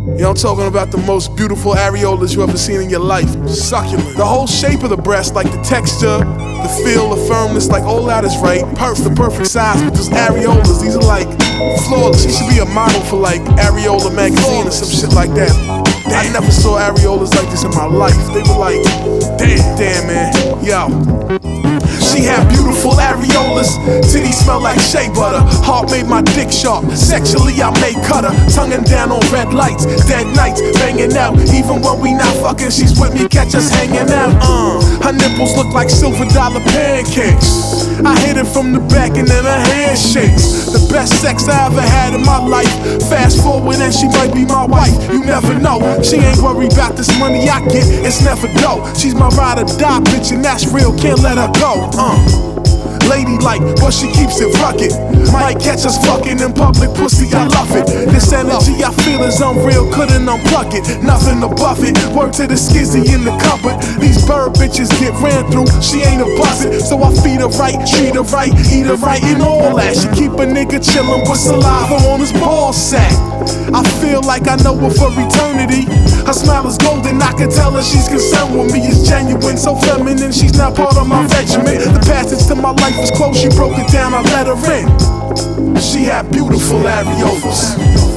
You know, I'm talking about the most beautiful areolas you ever seen in your life. Succulent. The whole shape of the breast, like the texture, the feel, the firmness, like all that is right. The perfect size. But those areolas, these are like flawless. She should be a model for like Areola magazine or some shit like that. I never saw areolas like this in my life. They were like, damn man, yo. She had beautiful areolas, titties smell like shea butter. Heart made my dick sharp, sexually I may cut her. Tonguing down on red lights, dead nights, banging out. Even when we not fucking, she's with me, catch us hanging out. Her nipples look like $silver pancakes. I hit it from the back and then her hand shakes. The best sex I ever had in my life. Fast forward and she might be my wife. You never know. She ain't worried about this money I get. It's never dough. She's my ride or die bitch and that's real. Can't let her go. Ladylike, but she keeps it rugged. Might catch us fucking in public, pussy, I love it. This energy I feel is unreal, couldn't unplug it. Nothing above it, word to the skizzy in the cupboard. These bird bitches get ran through, she ain't a buzzard. So I feed her right, treat her right, eat her right, and all that. She keep a nigga chillin' with saliva on his ball sack. I feel like I know her for eternity. Her smile is golden, I can tell her she's concerned with me. It's genuine, so feminine, she's not part of my regiment. The passage to my life was close, she broke it down, I let her in. She had beautiful areolas.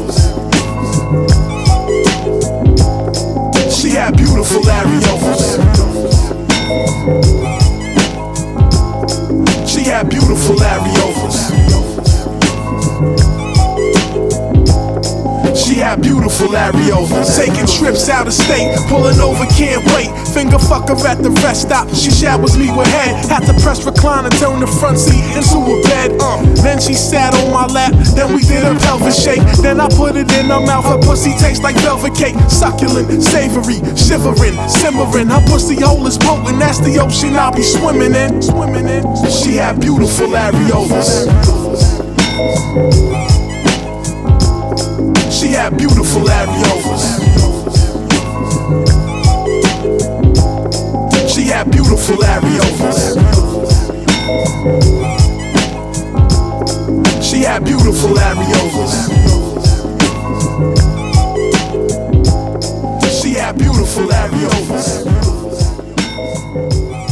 She had beautiful areolas. She had beautiful areolas. She had beautiful areolas. Taking trips out of state, pulling over, can't wait. Finger fucker at the rest stop, she showers me with head. Had to press recline and turn the front seat into a bed. Then she sat on my lap, then we did a pelvic shake. Then I put it in her mouth, her pussy tastes like velvet cake. Succulent, savory, shivering, simmering. Her pussy hole is potent, that's the ocean I'll be swimming in. She had beautiful areolas. She had beautiful areolas. She had beautiful areolas. She had beautiful areolas. She had beautiful areolas.